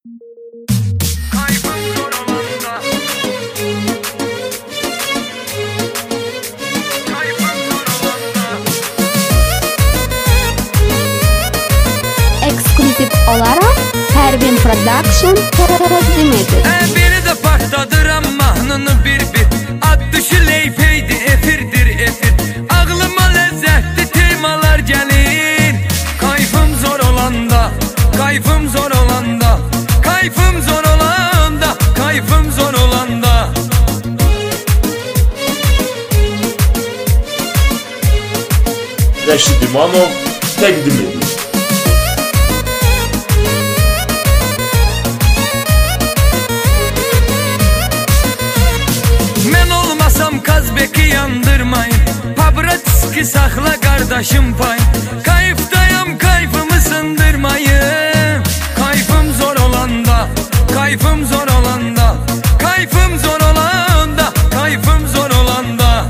Eksklusif olarak Pervin Production təqdim edir. Beni de partladıran mahnını bir ad dışı leyfeydi, efirdir efir. Ağlıma lezzetli temalar gelir. Kayfım zor olanda, kayfım zor olanda, kayfım zor olanda, kayfım zor olanda. Rəşid İmanov təqdim edir. Men olmasam Kazbek'i yandırmayın. Pabratiski sakla kardeşim pay. Kayıftayım, kayfımı sındırmayın. Kayfım zor olanda, kayfım zor olanda, kayfım zor olanda, kayfım zor olanda.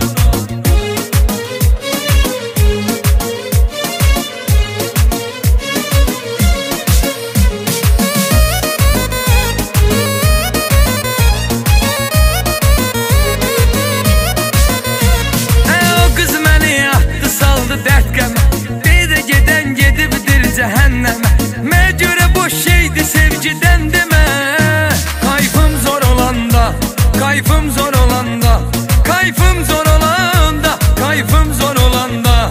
O kız beni attı saldı dert qəmə. Bir de geden gedibdir cəhənnəmə. Mənə görə boş şeydi sevgiden demə. Kayfım zor olanda, kayfım zor olanda, kayfım zor olanda, kayfım zor olanda.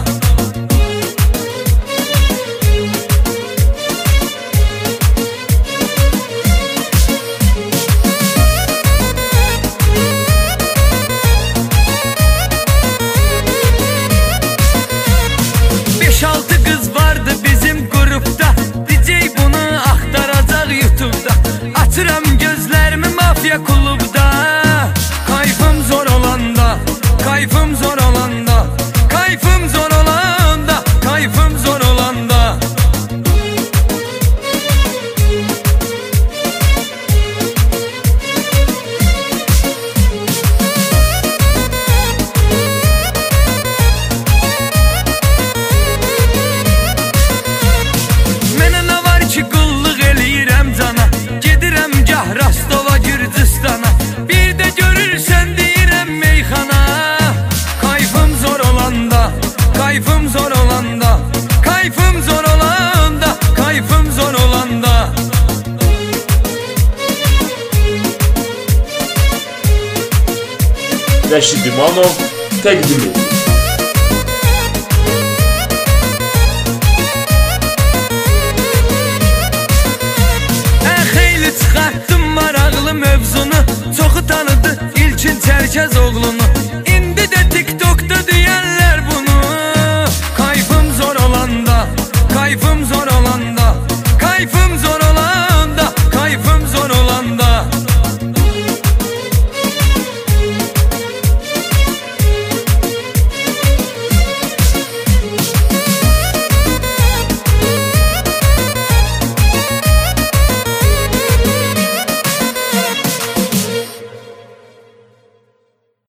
Beş altı kız vardı bizim grupta. DJ bunu aktaracak YouTube'da. Açıram gözlerimi mafya klubda. Kayfım zor olanda, kayfım zor olanda, kayfım zor olanda, kayfım zor olanda. Mənə nə var ki qulluq eləyirəm cana. Gedirəm gah Rastova Gürcüstana. Bir də görürsən deyirəm meyxana. Kayfım zor olanda, kayfım zor olanda, kayfım zor olanda, kayfım zor olanda. Rəşid İmanov təqdim edir. Xeyli çıxartdım maraqlı mövzunu. Çoxu tanıdı İlkin Çərkəzoğlunu.